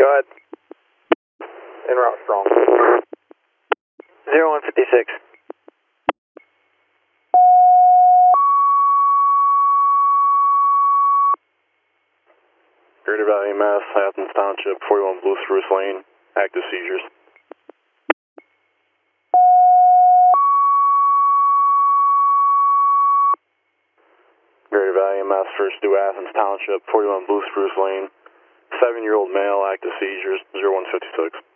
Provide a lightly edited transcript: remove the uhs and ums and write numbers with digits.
Go ahead. En route, strong. 0156. Greater Valley, Mass, Athens Township, 41 Blue Spruce Lane, active seizures. Greater Valley, Mass, first due Athens Township, 41 Blue Spruce Lane, 7-year-old male, active seizures, 0156.